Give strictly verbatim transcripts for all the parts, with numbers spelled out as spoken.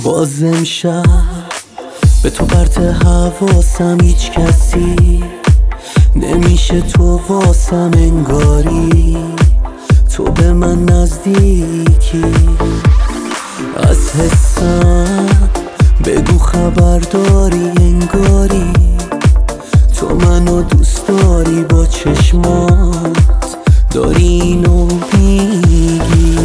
باز امشب به تو پرت حواسم، هیچ کسی نمیشه تو واسم، انگاری تو به من نزدیکی. از حسم بگو خبر داری، انگاری تو منو دوست داری، با چشمات داری اینو میگی.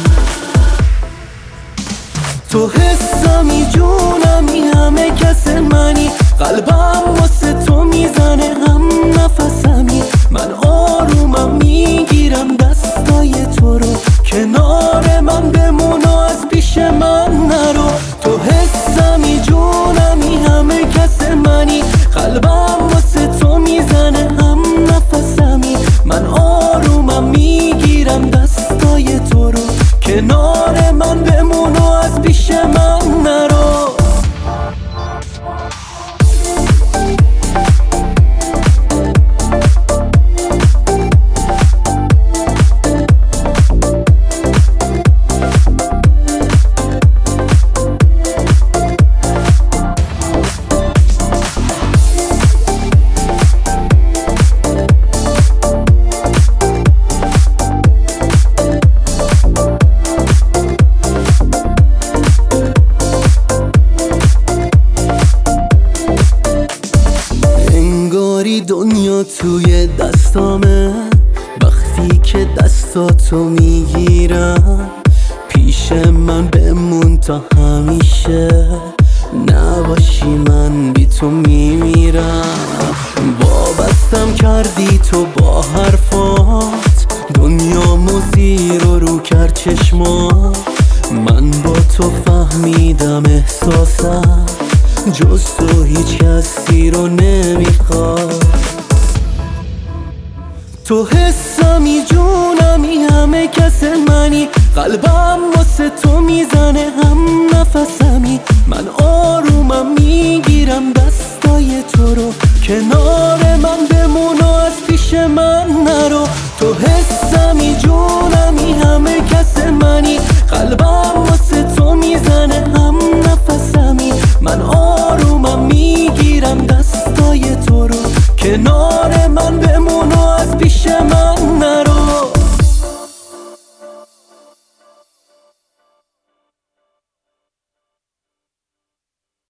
تو حسمی، جونمی، همه کس منی، قلبم واسه تو میزنه هم نفسمی. من آرومم میگیرم دستای تو رو، کنار من بمون و از پیش من نرو. تو حسمی، جونمی، همه کس منی، قلبم واسه تو میزنه هم نفسمی. من آرومم میگیرم دستای تو رو، کنار من بمون و از پیش من نرو. دنیا توی دستامه، وقتی که دستاتو میگیرم، پیش من بمون تا همیشه، نباشی من بی تو میمیرم. وابستم کردی تو با حرفات، دنیا زیر و رو کرد چشمات. من با تو فهمیدم احساسم جز تو هیچ کسی رو نمیخواد. تو حسمی، جونمی، همه کس منی، قلبم واسه تو میزنه هم نفسمی. من آرومم میگیرم دستای تو رو، کنار